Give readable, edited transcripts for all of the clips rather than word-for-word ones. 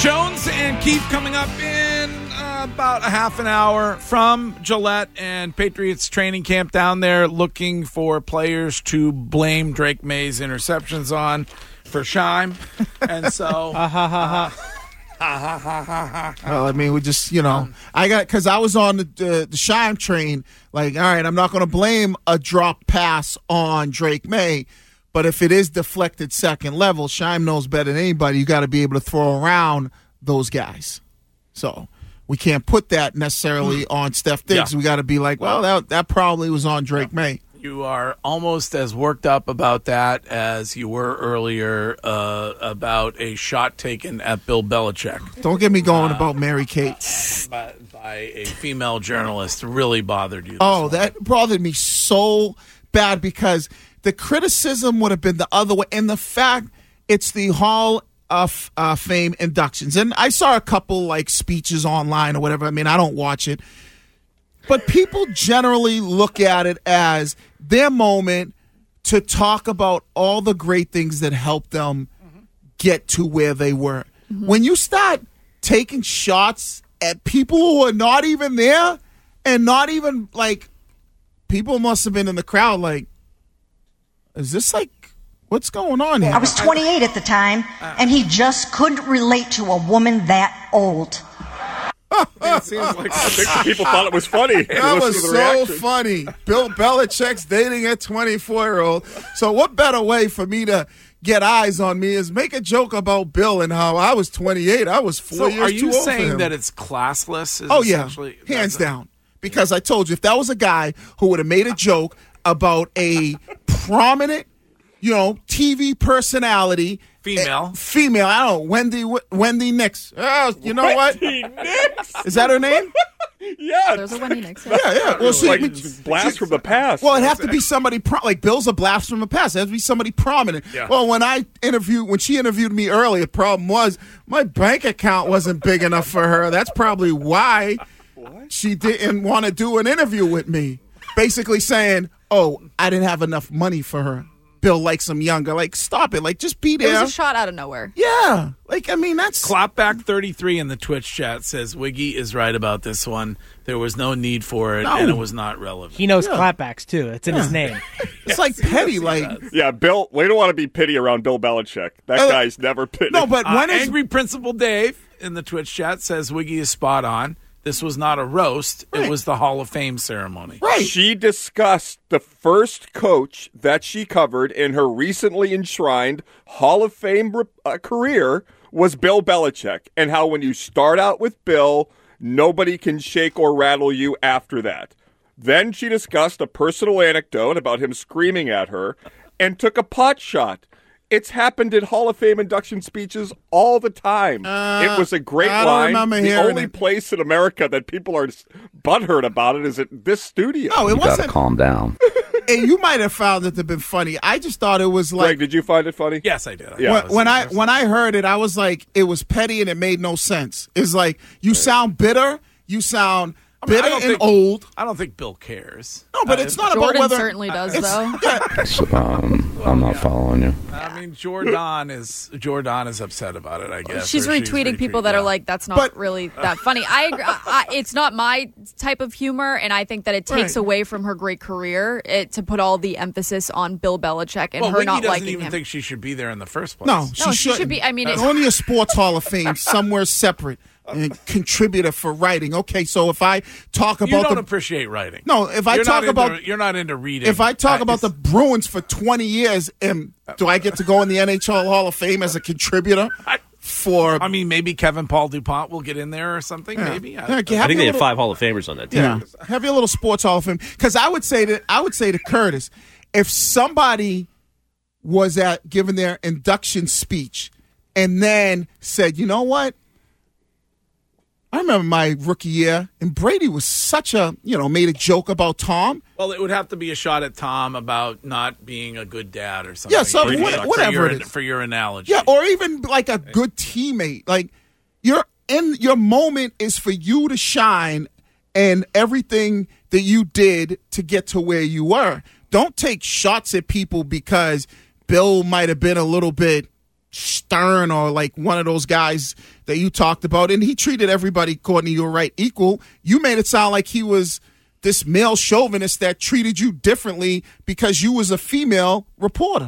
Jones and Keith coming up in about a half an hour from Gillette and Patriots training camp down there, looking for players to blame Drake May's interceptions on for Scheim. And so... Well, I mean, we just, because I was on the Scheim train, like, all right, I'm not going to blame a drop pass on Drake May, but if it is deflected second level, Scheim knows better than anybody. You got to be able to throw around those guys. So we can't put that necessarily on Steph Diggs. Yeah. We got to be like, well, that probably was on Drake May. You are almost as worked up about that as you were earlier about a shot taken at Bill Belichick. Don't get me going about Mary Kate. By a female journalist. Really bothered you. Oh, that bothered me so bad because the criticism would have been the other way. And the fact it's the Hall of Fame inductions. And I saw a couple speeches online or whatever. I mean, I don't watch it. But people generally look at it as their moment to talk about all the great things that helped them get to where they were. Mm-hmm. When you start taking shots at people who are not even there and not even, people must have been in the crowd is this what's going on here? I was 28 at the time, and he just couldn't relate to a woman that old. It seems like people thought it was funny. That was so funny. Bill Belichick's dating a 24-year-old. So what better way for me to get eyes on me is make a joke about Bill and how I was 28. I was 4 years too old for him. Are you saying that it's classless? Oh, yeah. Hands down. Because I told you, if that was a guy who would have made a joke about a prominent, TV personality, female, I don't know, Wendy Nix. Oh, you know Wendy what? Nix? Is that her name? Yeah. There's a Wendy Nix. Yeah. Well, blast from the past. Well, it'd have to be somebody Bill's a blast from the past. It has to be somebody prominent. Yeah. Well, when she interviewed me earlier, the problem was my bank account wasn't big enough for her. That's probably why she didn't want to do an interview with me. Basically saying, "Oh, I didn't have enough money for her. Bill likes him younger." Stop it. Just be there. It was a shot out of nowhere. Yeah. That's... Clapback33 in the Twitch chat says, Wiggy is right about this one. There was no need for it, and it was not relevant. He knows clapbacks, too. It's in his name. It's petty. Yeah, Bill, we don't want to be petty around Bill Belichick. That guy's never petty. No, but when Angry Principal Dave in the Twitch chat says, Wiggy is spot on. This was not a roast. Right. It was the Hall of Fame ceremony. Right. She discussed the first coach that she covered in her recently enshrined Hall of Fame career was Bill Belichick, and how when you start out with Bill, nobody can shake or rattle you after that. Then she discussed a personal anecdote about him screaming at her and took a pot shot. It's happened at Hall of Fame induction speeches all the time. It was a great line. The only place in America that people are butthurt about it is at this studio. No, it wasn't. You gotta calm down. And you might have found it to have been funny. I just thought it was Greg, did you find it funny? Yes, I did. Yeah. When I heard it, I was like, it was petty and it made no sense. It's like, you sound bitter. You sound bitter and old. I don't think Bill cares. No, but it's not Jordan about whether... certainly does, though. I'm not following you. I mean, Jordan is upset about it, I guess. She's retweeting people that are like, that's not really that funny. I agree. It's not my type of humor, and I think that it takes away from her great career to put all the emphasis on Bill Belichick and her not liking him. doesn't even think she should be there in the first place. No, she should be. I mean, it's only a sports Hall of Fame somewhere separate. And contributor for writing. Okay, so if I talk about you don't appreciate writing. No, if I talk about you're not into reading. If I talk about the Bruins for 20 years, do I get to go in the NHL Hall of Fame as a contributor? I mean, maybe Kevin Paul DuPont will get in there or something. Yeah. Maybe I think they had 5 Hall of Famers on that team. Yeah, have your little sports Hall of Fame. Because I would say to Curtis, if somebody was giving their induction speech and then said, you know what? I remember my rookie year, and Brady was made a joke about Tom. Well, it would have to be a shot at Tom about not being a good dad or something. Yeah, so whatever it is. For your analogy. Yeah, or even like a good teammate. Like, your moment is for you to shine and everything that you did to get to where you were. Don't take shots at people because Bill might have been a little bit stern or like one of those guys that you talked about. And he treated everybody, Courtney, you're right, equal. You made it sound like he was this male chauvinist that treated you differently because you was a female reporter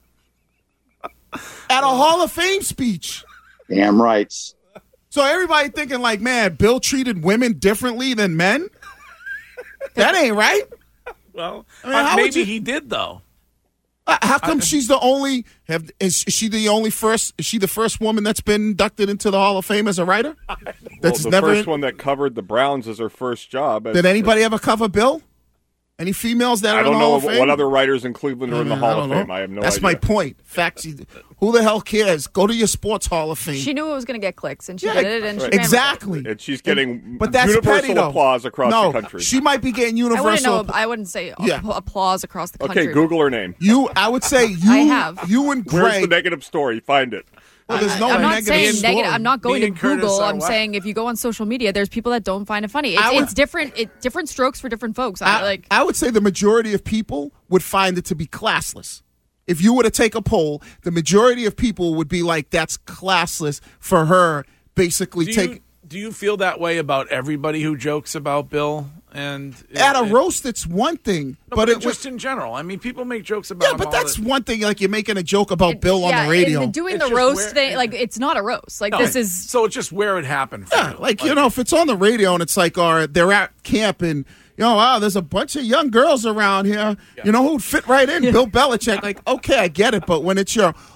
at a Hall of Fame speech. Damn right. So everybody thinking like, man, Bill treated women differently than men? That ain't right. Well, maybe he did, though. How come she's the only? Is she the first woman that's been inducted into the Hall of Fame as a writer? That's the first one that covered the Browns as her first job. Did anybody ever cover Bill? Any females that are in the Hall of Fame? I don't know what other writers in Cleveland are in the Hall of Fame. I have no idea. That's my point. Facts. Who the hell cares? Go to your sports Hall of Fame. She knew it was going to get clicks, and she did it. And exactly. And she's getting but that's universal petty, applause across the country. She might be getting universal. I wouldn't say applause across the country. Okay, Google her name. I would say you. I have. You and Greg. Where's the negative story? Find it. Well, there's no I'm not negative saying story. negative. I'm not going to Google. I'm what? saying if you go on social media, there's people that don't find it funny. It's different. Different strokes for different folks. I would say the majority of people would find it to be classless. If you were to take a poll, the majority of people would be like, "That's classless for her." Basically, Do you feel that way about everybody who jokes about Bill? And at a roast, it's one thing, but it just in general. I mean, people make jokes about. Yeah, but that's one thing. Like you're making a joke about Bill on the radio. Doing the roast thing, like it's not a roast. Like this is so. It's just where it happened. For you. Like you know, if it's on the radio and it's like, they're at camp and wow, there's a bunch of young girls around here. Yeah. You know who'd fit right in? Bill Belichick. Like, okay, I get it, but when it's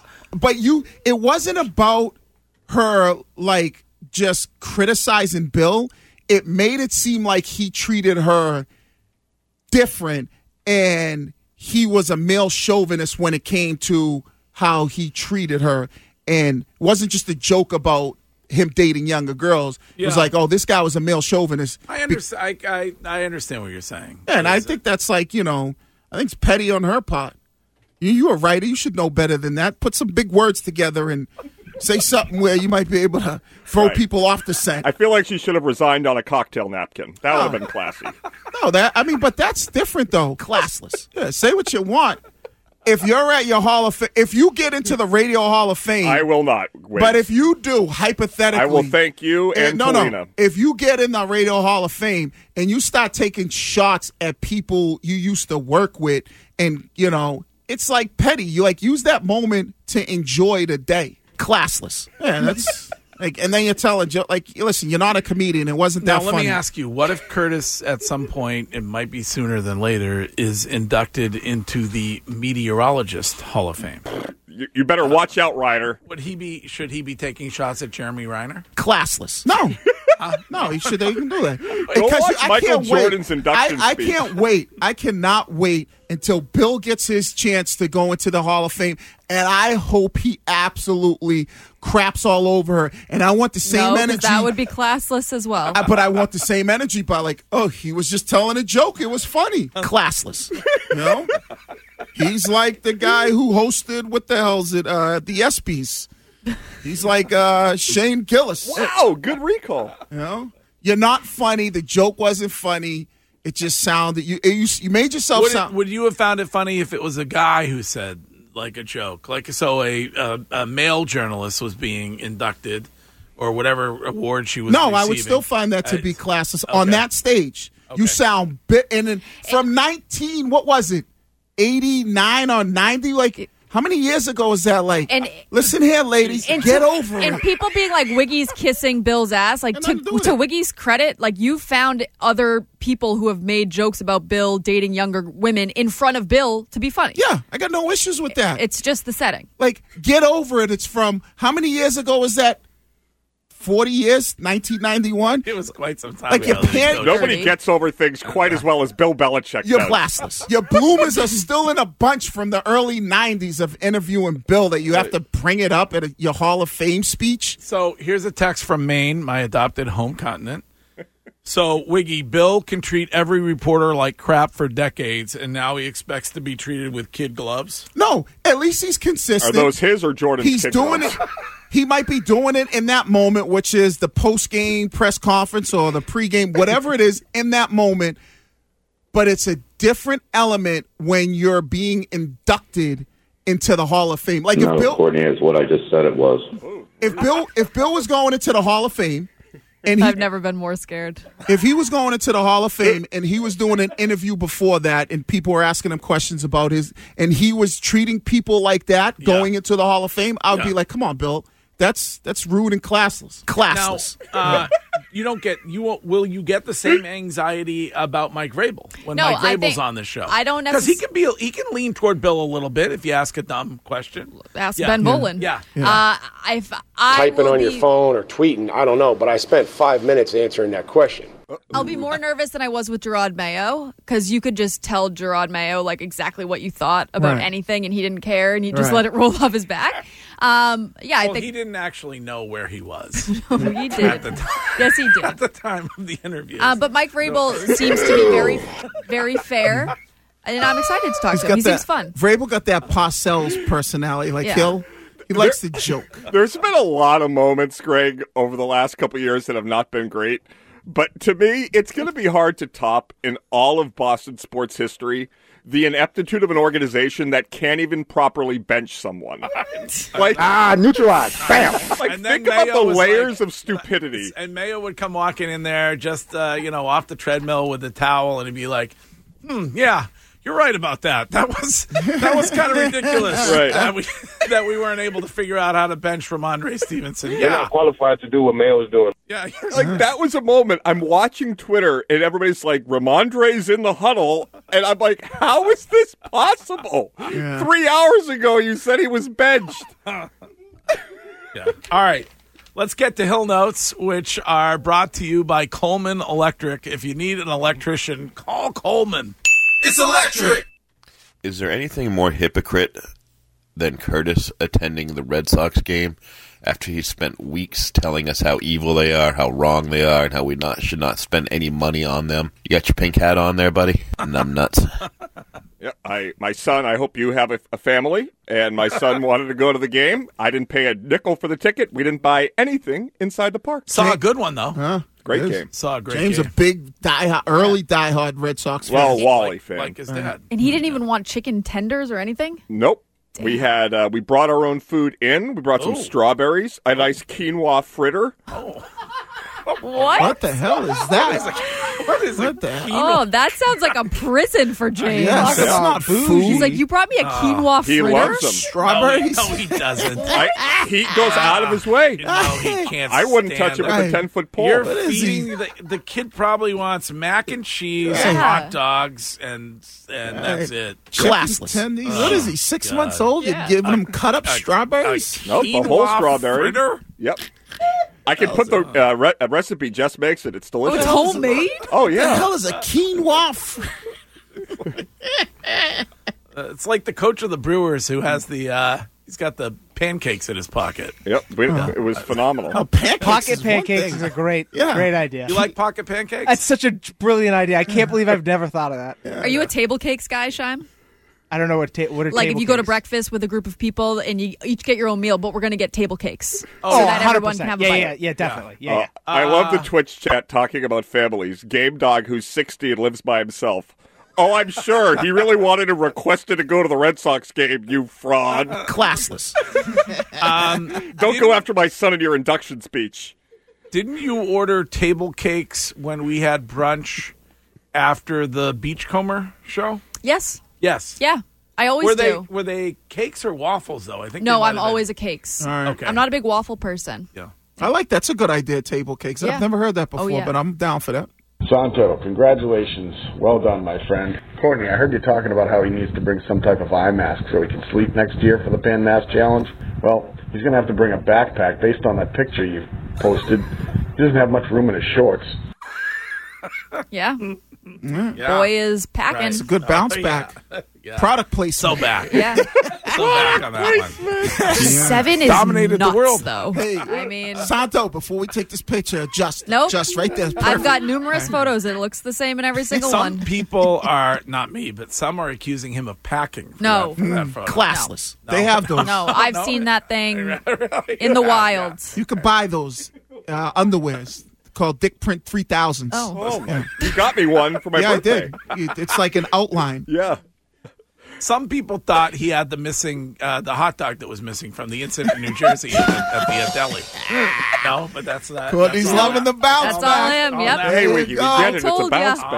it wasn't about her like just criticizing Bill. It made it seem like he treated her different and he was a male chauvinist when it came to how he treated her. And it wasn't just a joke about him dating younger girls. It was like, this guy was a male chauvinist. I understand. I understand what you're saying. Yeah, and I think that's like, I think it's petty on her part. You're a writer. You should know better than that. Put some big words together and say something where you might be able to throw people off the scent. I feel like she should have resigned on a cocktail napkin. That would have been classy. But that's different though. Classless. Yeah, say what you want. If you're at your Hall of Fame, if you get into the Radio Hall of Fame, I will not wait. But if you do, hypothetically, I will thank you and Talina. No. If you get in the Radio Hall of Fame and you start taking shots at people you used to work with, and it's like petty. You use that moment to enjoy the day. Classless. Yeah, that's and then you're telling Joe, listen, you're not a comedian. It wasn't that funny. Now, let me ask you, what if Curtis, at some point, it might be sooner than later, is inducted into the Meteorologist Hall of Fame? You better watch out, Reiner. Should he be taking shots at Jeremy Reiner? Classless. No. No, he can do that. Go watch Michael Jordan's induction I speech. can't wait. I cannot wait until Bill gets his chance to go into the Hall of Fame, and I hope he absolutely craps all over her. And I want the same energy. That would be classless as well. But I want the same energy by he was just telling a joke. It was funny. Classless. He's like the guy who hosted, what the hell is it, the ESPYs. He's like Shane Gillis. Wow, good recall. You're not funny. The joke wasn't funny. It just sounded you made yourself sound. Would you have found it funny if it was a guy who said like a joke, a male journalist was being inducted or whatever award she was? No, I would still find that to be classless on that stage. Okay. You sound and then from 19. What was it? 89 or 90? How many years ago was that? Listen here, ladies, get over it. And people being like Wiggy's kissing Bill's ass. To Wiggy's credit, you found other people who have made jokes about Bill dating younger women in front of Bill to be funny. Yeah, I got no issues with that. It's just the setting. Get over it. It's from, how many years ago was that? 40 years, 1991. It was quite some time ago. Nobody gets over things quite as well as Bill Belichick You're does. classless. Your bloomers are still in a bunch from the early 90s of interviewing Bill that you have to bring it up at your Hall of Fame speech. So here's a text from Maine, my adopted home continent. So, Wiggy, Bill can treat every reporter like crap for decades, and now he expects to be treated with kid gloves? No, at least he's consistent. Are those his or Jordan's kid doing gloves? it. He might be doing it in that moment, which is the post-game press conference or the pre-game, whatever it is in that moment. But it's a different element when you're being inducted into the Hall of Fame. Like No, if Bill, Courtney, is what I just said it was. if Bill was going into the Hall of Fame, and I've never been more scared. if he was going into the Hall of Fame and he was doing an interview before that, and people were asking him questions about and he was treating people like that going into the Hall of Fame, I would be like, come on, Bill. That's rude and classless. Classless. Now, will you get the same anxiety about Mike Vrabel when Mike Vrabel's on the show? I don't because he can lean toward Bill a little bit if you ask a dumb question. Ask Ben Bolin. Yeah. If I typing on your phone or tweeting, I don't know, but I spent 5 minutes answering that question. I'll be more nervous than I was with Gerard Mayo, because you could just tell Gerard Mayo like exactly what you thought about anything, and he didn't care, and you just let it roll off his back. I think he didn't actually know where he was. No, he did. At the time. Yes, he did. At the time of the interview. But Mike Vrabel seems to be very, very fair, and I'm excited to talk to him. He seems fun. Vrabel got that Parcells personality. Like he likes to joke. There's been a lot of moments, Greg, over the last couple of years that have not been great. But to me, it's going to be hard to top in all of Boston sports history the ineptitude of an organization that can't even properly bench someone. Neutralized. Bam. Think about the layers of stupidity. And Mayo would come walking in there just, off the treadmill with the towel, and he'd be like, yeah, you're right about that. That was kind of ridiculous that we weren't able to figure out how to bench Ramondre Stevenson. You're not qualified to do what Mayo's doing. Yeah, that was a moment. I'm watching Twitter, and everybody's like, Ramondre's in the huddle. And I'm like, how is this possible? Yeah. 3 hours ago, you said he was benched. Yeah. All right. Let's get to Hill Notes, which are brought to you by Coleman Electric. If you need an electrician, call Coleman. It's electric. Is there anything more hypocrite than Curtis attending the Red Sox game after he spent weeks telling us how evil they are, how wrong they are, and how we should not spend any money on them? You got your pink hat on there, buddy? Numb nuts. Yeah, my son, I hope you have a family, and my son wanted to go to the game. I didn't pay a nickel for the ticket. We didn't buy anything inside the park. Saw a good one, though. Huh? Great game. Saw a great James game. a big diehard Red Sox fan. Well, Wally fan. Like his dad. And he didn't even want chicken tenders or anything? Nope. Damn. We brought our own food in. We brought some strawberries, a nice quinoa fritter. Oh. What the hell is that? What the hell? Oh, that sounds like a prison for James. Yes, that's not food. He's like, you brought me a quinoa He fritter? loves them. Strawberries? No, he doesn't. He goes out of his way. No, he can't. I wouldn't stand touch it with it. a 10-foot pole. You're feeding the kid probably wants mac and cheese, and hot dogs, and that's it. Classless. What is he, 6 months old? You're giving him cut up strawberries? Nope, a whole strawberry. Fritter? Yep. I can put the recipe. Just makes it. It's delicious. It's homemade? Oh, What the yeah. hell is a quinoa? It's like the coach of the Brewers who has he's got the pancakes in his pocket. Yep. It was phenomenal. Pancakes Pocket is one pancakes thing. is a great idea. You like pocket pancakes? That's such a brilliant idea. I can't believe I've never thought of that. Are you a table cakes guy, Shime? I don't know what are Like table if you go to cakes? breakfast with a group of people and you each get your own meal, but we're going to get table cakes Oh, so that 100%. everyone can have a bite. Yeah, definitely. Yeah. I love the Twitch chat talking about families. Game Dog, who's 60 and lives by himself. Oh, I'm sure. He really wanted and requested to go to the Red Sox game, you fraud. Classless. Don't go after my son in your induction speech. Didn't you order table cakes when we had brunch after the Beachcomber show? Yes. Yes. Yeah. I always do. Were they cakes or waffles, though? I think. No, they might I'm have always a cakes. All right. Okay. I'm not a big waffle person. Yeah. I like that's a good idea, table cakes. Yeah. I've never heard that before, yeah. but I'm down for that. Santo, congratulations. Well done, my friend. Courtney, I heard you talking about how he needs to bring some type of eye mask so he can sleep next year for the Pan Mask Challenge. Well, he's going to have to bring a backpack based on that picture you posted. He doesn't have much room in his shorts. Yeah. Yeah. Boy is packing. It's a good bounce back. Yeah. Product placement. So back. Yeah. So back on that one. 7 is Dominated the nuts, world. though. Hey, I mean, Santo, before we take this picture, just right there. I've Perfect. got numerous photos. It looks the same in every single Some one. people are, not me, but some are accusing him of packing. For No. that photo. Classless. No. They have those. No, I've seen that thing in the wild. You can buy those underwears called Dick Print 3000s. Oh. You got me one for my yeah, birthday. I did. It's like an outline. Yeah. Some people thought he had the hot dog that was missing from the incident in New Jersey at the deli. No, but that's not. Courtney's loving the bounce. That's all him. Yep. Hey, Wiggy, we get it. It's a bounce back.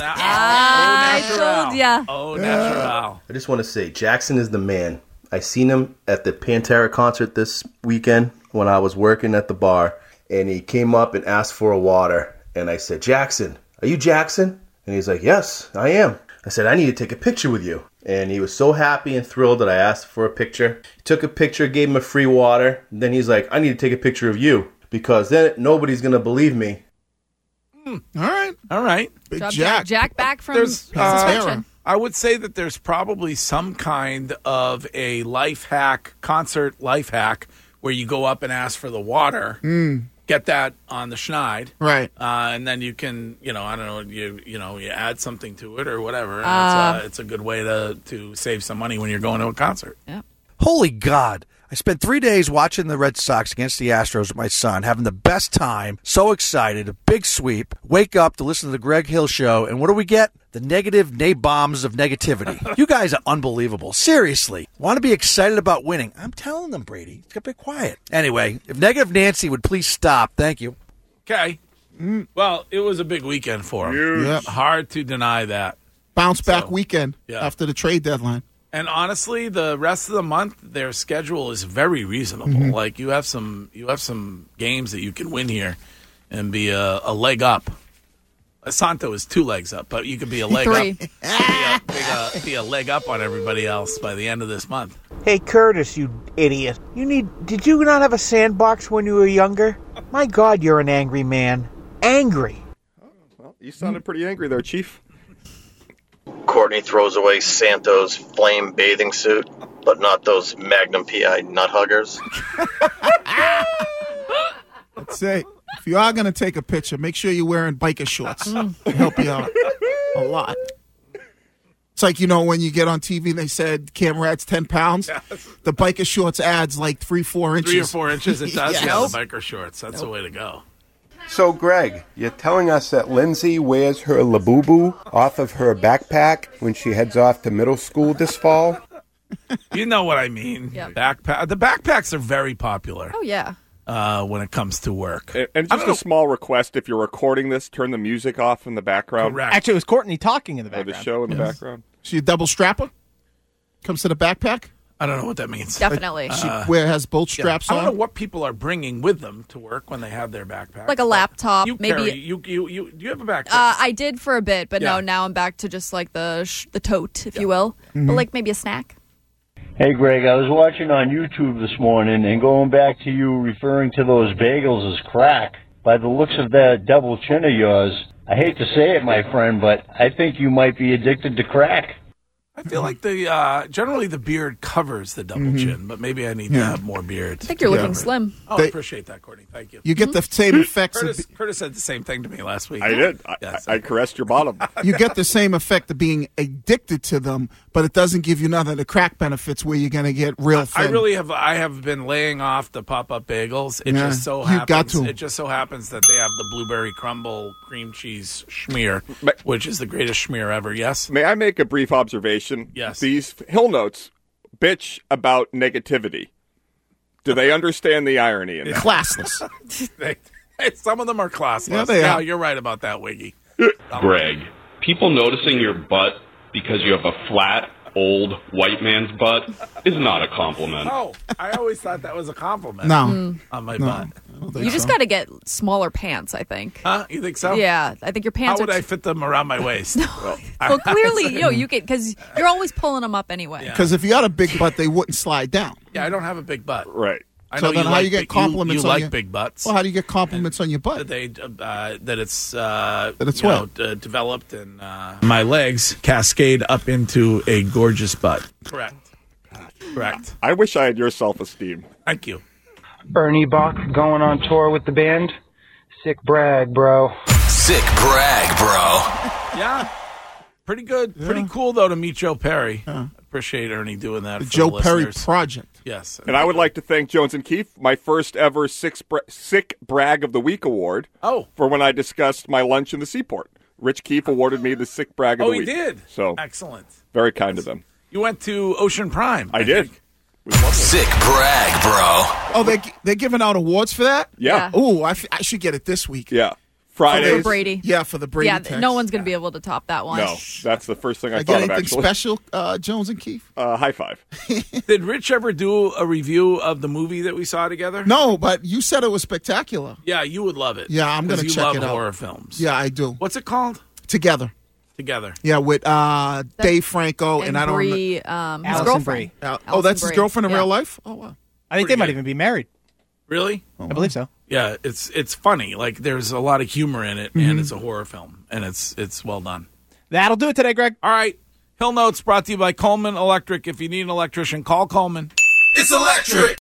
I told ya. Oh, natural. I just want to say, Jackson is the man. I seen him at the Pantera concert this weekend when I was working at the bar, and he came up and asked for a water. And I said, Jackson, are you Jackson? And he's like, yes, I am. I said, I need to take a picture with you. And he was so happy and thrilled that I asked for a picture. Took a picture, gave him a free water. And then he's like, I need to take a picture of you because then nobody's going to believe me. All right. Big Job, Jack. Jack back from suspension. I would say that there's probably some kind of a concert life hack where you go up and ask for the water. Get that on the schneid, right? And then you can, I don't know, you add something to it or whatever. And it's a good way to save some money when you're going to a concert. Yeah. Holy God. I spent 3 days watching the Red Sox against the Astros with my son, having the best time, so excited, a big sweep, wake up to listen to the Greg Hill Show, and what do we get? The negative bombs of negativity. You guys are unbelievable. Seriously. Want to be excited about winning? I'm telling them, Brady. It's got to be quiet. Anyway, if Negative Nancy would please stop. Thank you. Okay. Well, it was a big weekend for him. Yep. Hard to deny that. Bounce back weekend after the trade deadline. And honestly, the rest of the month, their schedule is very reasonable. Like you have some games that you can win here and be a leg up. Santo is 2 legs up, but you could be a leg up. Be a leg up on everybody else by the end of this month. Hey, Curtis, you idiot. Did you not have a sandbox when you were younger? My God, you're an angry man. Angry. Well, you sounded pretty angry there, Chief. Courtney throws away Santo's flame bathing suit, but not those Magnum PI nut huggers. Let's say, if you are going to take a picture, make sure you're wearing biker shorts. It'll help you out a lot. It's like, when you get on TV, they said camera adds 10 pounds. Yes. The biker shorts adds like 3-4 inches. 3 or 4 inches it does, Yes. The biker shorts. That's the way to go. So, Greg, you're telling us that Lindsay wears her Labubu off of her backpack when she heads off to middle school this fall? You know what I mean. Yep. The backpacks are very popular. Oh, yeah. When it comes to work. And just a small request, if you're recording this, turn the music off in the background. Correct. Actually, it was Courtney talking in the Or background. the show in the background. She a double strapper? Comes to the backpack? I don't know what that means. Definitely. Where it has both straps I on? don't know what people are bringing with them to work when they have their backpack. Like a laptop, You maybe. do you have a backpack? I did for a bit, but Yeah. no, now I'm back to just like the tote, if you will. But like maybe a snack. Hey, Greg, I was watching on YouTube this morning and going back to you referring to those bagels as crack. By the looks of that double chin of yours, I hate to say it, my friend, but I think you might be addicted to crack. I feel like generally the beard covers the double chin, but maybe I need to have more beard. I think you're looking slim. Oh, I appreciate that, Courtney. Thank you. You get the same effects. Curtis said the same thing to me last week. I did. Yes. I caressed your bottom. You get the same effect of being addicted to them, but it doesn't give you none of the crack benefits where you're going to get real thin. I have been laying off the pop-up bagels. It Yeah, just so you've happens. got to. It just so happens that they have the blueberry crumble cream cheese schmear, which is the greatest schmear ever. Yes. May I make a brief observation? Yes. These Hill Notes bitch about negativity. Do they understand the irony in that? Classless. Some of them are classless. Yeah, they are. You're right about that, Wiggy. Greg, people noticing your butt because you have a flat, old white man's butt is not a compliment. Oh, I always thought that was a compliment. No. On my butt. You just got to get smaller pants, I think. Huh? You think so? Yeah, I think your pants How are would I fit them around my waist? Well, clearly, you can, because you're always pulling them up anyway. Because if you had a big butt, they wouldn't slide down. Yeah, I don't have a big butt. Right. I So know then how you get compliments you on like your- big butts. Well, how do you get compliments on your butt? That it's it's you what? know, developed and my legs cascade up into a gorgeous butt. Correct. I wish I had your self-esteem. Thank you. Ernie Bach going on tour with the band. Sick brag, bro. Sick brag, bro. Yeah. Pretty good. Pretty cool, though, to meet Joe Perry. Appreciate Ernie doing that. The for Joe the Perry listeners. Project. Yes. And I would like to thank Jones and Keefe, my first ever Sick Brag of the Week award. Oh. For when I discussed my lunch in the Seaport. Rich Keefe awarded me the Sick Brag of Oh, the he Week. did? So Excellent. very kind of them. You went to Ocean Prime. I did. Sick brag, bro. Oh, they're giving out awards for that? Yeah. Oh, I should get it this week. Yeah. Fridays. For Brady. Yeah, for the Brady text. No one's going to be able to top that one. No, that's the first thing I get thought of, anything actually. special, Jones and Keith? High five. Did Rich ever do a review of the movie that we saw together? No, but you said it was spectacular. Yeah, you would love it. Yeah, I'm going to check it out. You love horror films. Yeah, I do. What's it called? Together. Yeah, with Dave Franco and I don't Brie, remember. his girlfriend. Oh, that's his girlfriend in real life? Oh, wow. I think they might even be married. Really? I believe so. Yeah, it's funny. Like there's a lot of humor in it, and it's a horror film, and it's well done. That'll do it today, Greg. All right. Hill Notes brought to you by Coleman Electric. If you need an electrician, call Coleman. It's electric.